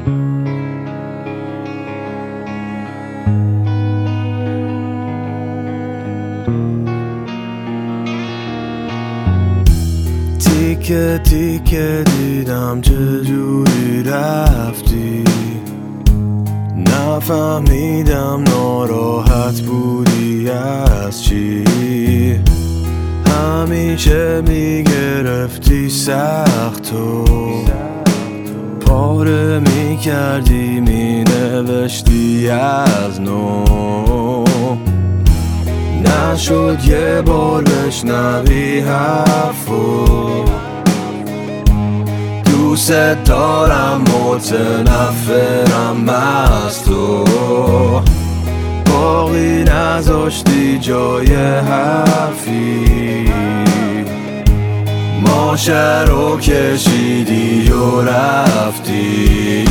تیکه تیکه دیدم چجوری رفتی، نفهمیدم ناراحت بودی از چی. همیشه میگرفتی سخت و پاره میکردی، مینوشتی از نو. نشد یه بار بشنوی حرفو، دوست دارم متنفرم از تو. باقی نذاشتی جای حرفی، ماشه رو کشیدی و رفتی.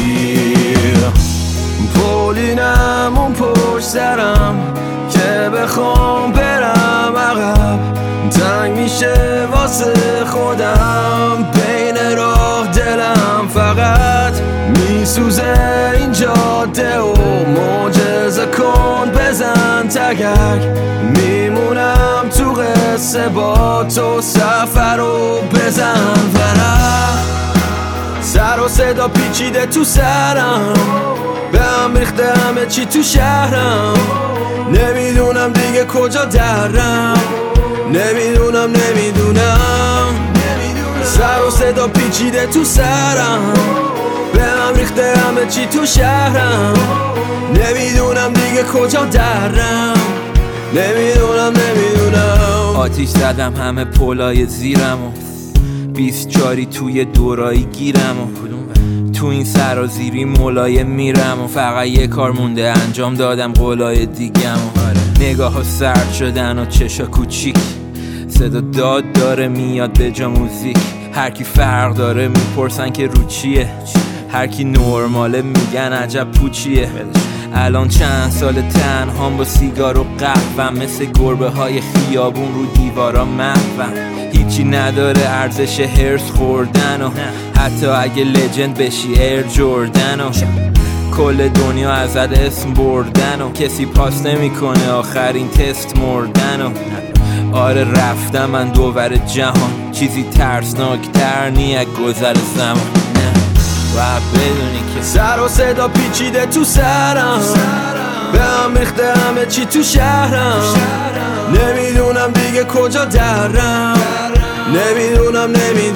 پولینم اون پشت سرم که بخوام برم عقب، تنگ میشه واسه خودم. بین راه دلم فقط میسوزه این جاده و معجزه کن بزن تگرگ. میمونم تو قصه با تو، سفر رو بزن ورق. سر و صدا پیچیده تو سرم، به هم ریخته همه چی تو شهرم. نمیدونم دیگه کجا درم، نمیدونم. سر و صدا پیچیده تو سرم، به هم ریخته همه چی تو شهرم. نمیدونم دیگه کجا درم، نمیدونم. آتیش زدم همه پولای زیرم و 20 جاری توی دورایی گیرم و تو این سرازیری ملایم میرم و فقط یه کار مونده انجام دادم قولای دیگم و نگاه ها سرد شدن و چشا کوچیک، صدا داد داره میاد به جا موزیک. هر کی فرق داره میپرسن که رو چیه، هر کی نرماله میگن عجب پوچیه. الان چند سال تنهام با سیگار و قهوه‌ام، مثل گربه های خیابون رو دیوارا محوم. هیچی نداره ارزش هرس خوردن و حتی اگه لجند بشی ایر جوردن و کل دنیا ازت اسم بردن و کسی پاس نمیکنه آخرین تست مردن و آره رفتم من دوور جهان، چیزی ترسناک تر نی از گذر زمان. و بدونی که سر و صدا پیچیده تو سرم، به هم ریخته همه چی تو شهرم. نمیدونم دیگه کجا درم، نمیدونم.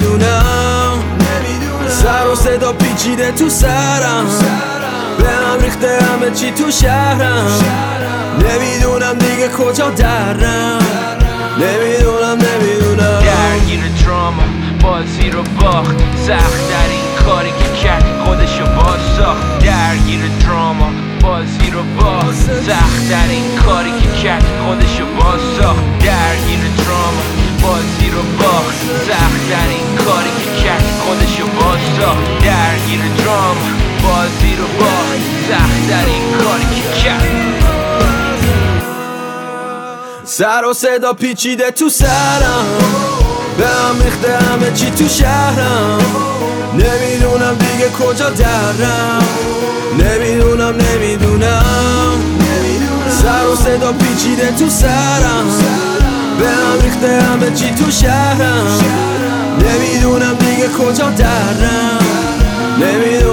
سر و صدا پیچیده تو سرم، به هم ریخته همه چی تو شهرم. نمیدونم دیگه کجا درم، نمیدونم. درگیر دراما بازی رو باخت، سخت در این کاری که کرد خودشو باز ساخت. درگیر دراما بازی رو باخت، سخت در این کاری که کرد خودشو باز ساخت. درگیر دراما بازی رو باخت، سخت در این کاری که کرد خودشو باز ساخت. درگیر دراما بازی رو باخت، سخت در این کاری که کرد. سر و صدا پیچیده تو سرم، به هم ریخته همه چی تو شهرم. نمیدونم دیگه کجا درم، نمیدونم. سر و صدا پیچیده تو سرم، به هم ریخته همه چی تو شهرم. نمیدونم دیگه کجا درم، نمیدونم.